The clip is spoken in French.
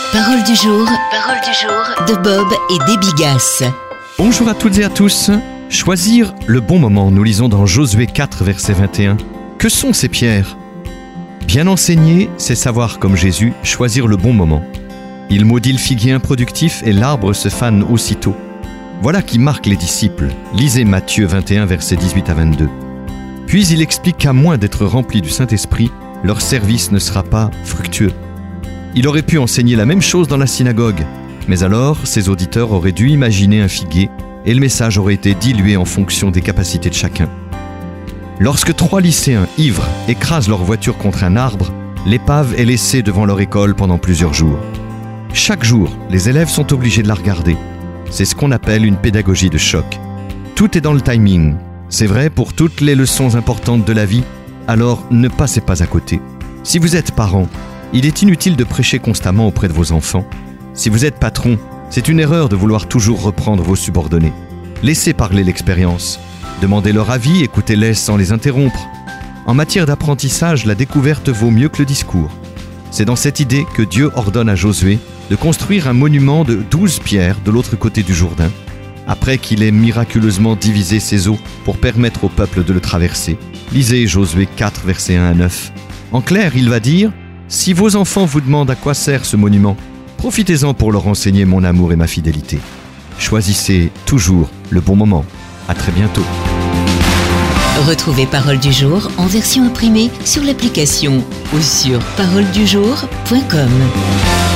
Parole du jour de Bob et Déby Gasse. Bonjour à toutes et à tous. Choisir le bon moment, nous lisons dans Josué 4, verset 21. Que sont ces pierres ? Bien enseigner, c'est savoir, comme Jésus, choisir le bon moment. Il maudit le figuier improductif et l'arbre se fane aussitôt. Voilà qui marque les disciples. Lisez Matthieu 21, versets 18 à 22. Puis il explique qu'à moins d'être remplis du Saint-Esprit, leur service ne sera pas fructueux. Il aurait pu enseigner la même chose dans la synagogue, mais alors ses auditeurs auraient dû imaginer un figuier et le message aurait été dilué en fonction des capacités de chacun. Lorsque 3 lycéens ivres écrasent leur voiture contre un arbre, l'épave est laissée devant leur école pendant plusieurs jours. Chaque jour, les élèves sont obligés de la regarder. C'est ce qu'on appelle une pédagogie de choc. Tout est dans le timing. C'est vrai pour toutes les leçons importantes de la vie, alors ne passez pas à côté. Si vous êtes parent, il est inutile de prêcher constamment auprès de vos enfants. Si vous êtes patron, c'est une erreur de vouloir toujours reprendre vos subordonnés. Laissez parler l'expérience. Demandez leur avis, écoutez-les sans les interrompre. En matière d'apprentissage, la découverte vaut mieux que le discours. C'est dans cette idée que Dieu ordonne à Josué de construire un monument de 12 pierres de l'autre côté du Jourdain, après qu'il ait miraculeusement divisé ses eaux pour permettre au peuple de le traverser. Lisez Josué 4, versets 1 à 9. En clair, il va dire: si vos enfants vous demandent à quoi sert ce monument, profitez-en pour leur enseigner mon amour et ma fidélité. Choisissez toujours le bon moment. À très bientôt. Retrouvez Parole du jour en version imprimée sur l'application ou sur paroledujour.com.